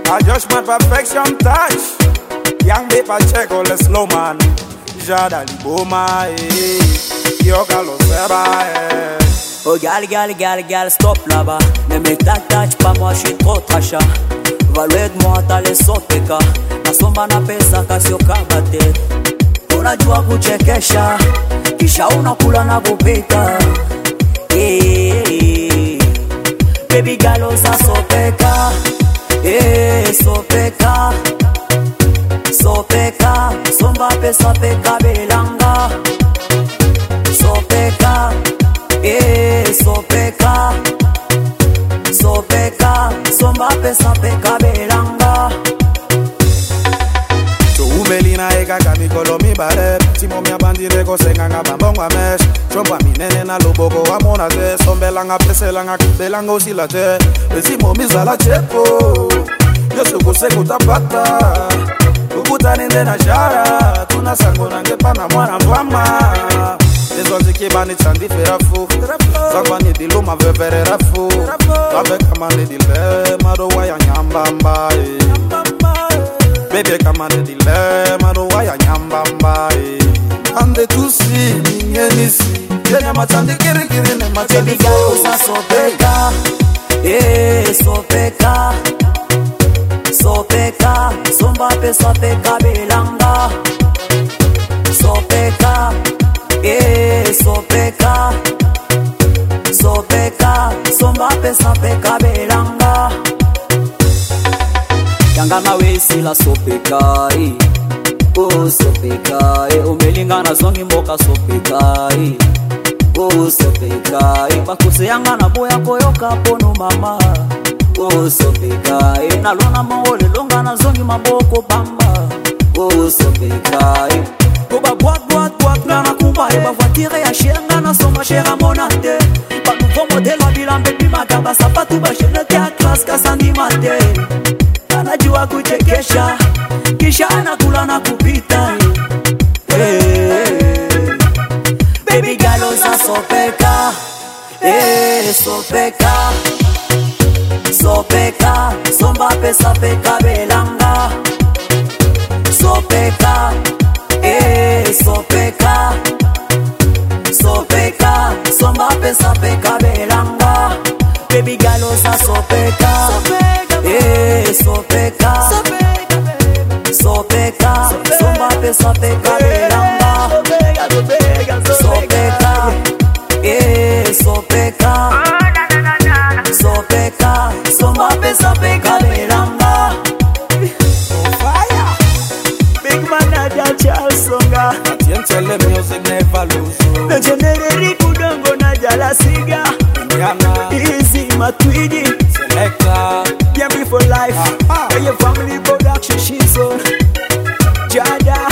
I just my perfection touch. Young paper check all the slow man. Jada liboma Yoga lo seba Oh gal, stop là-bas. Ne me touch pas, moi je suis trop tracha. Value de moi t'as les soteka. Nasomba na pesa kasio kabate. Unajua kuchekesha kisha unakula na kupita. Baby girl osa sopeka. Sopeka. Sopeka, somba pesa peka belanga. Sopeka, sopeka. Sopeka, somba pesa peka belanga. So umelina eka kamikolo mi bare. Timo mi abandire ko senga nga bambongwa mesh. Chomba mi nene na loboko wa mona ze. Sombelanga peselanga kubelanga usilate. Ezimo mi zala chepo. Yosu kuseko tapata. Ukutane na jara, tunasango nangepa na mwana mvama. Ezo ziki bani chandi ferafu, Zangwani dilu mavevere rafu. Babe kamane dile, mado waya nyambamba. Baby kamane dile, mado waya nyambamba. Ande tusi, ningenisi, yenya machandi kiri ne machandi fo. Baby girl usa sopeka, sopeka. Sopeka, somba pesa peka belanga. Sopeka, sopeka. Sopeka, somba pesa peka belanga. Yanga mawe sila sopeka, oh sopeka, umelinga na zongi mboka sopeka, oh sopeka, bakuse yanga na boya koyoka pono mama. Oh sopeka, nalona maole longa na zongi maboko bamba. Oh sopeka, oba boat na kumba eba voiture ya shenga na soma shera monate. Ba nouveau modèle wa bilambe bimaka ba sapatu ba chenete ya class kasandi mate. Anajua kuchekesha kisha anakula na kupita. Baby girl osa sopeka, sopeka. Sopeka, somba pesa peka belanga. Sopeka, sopeka. Sopeka, somba pesa peka belanga. Baby girl osa sopeka, sopeka. Sopeka, somba pesa peka belanga. Sopeka, sopeka. Sopeka, somba pesa peka belanga. Fire. Big man Nadia Charles Songa. Tell the music never lose. The generary kudongo na jala siga. Easy matwidi. Selector. Game for life. Your family production she's on. Jada.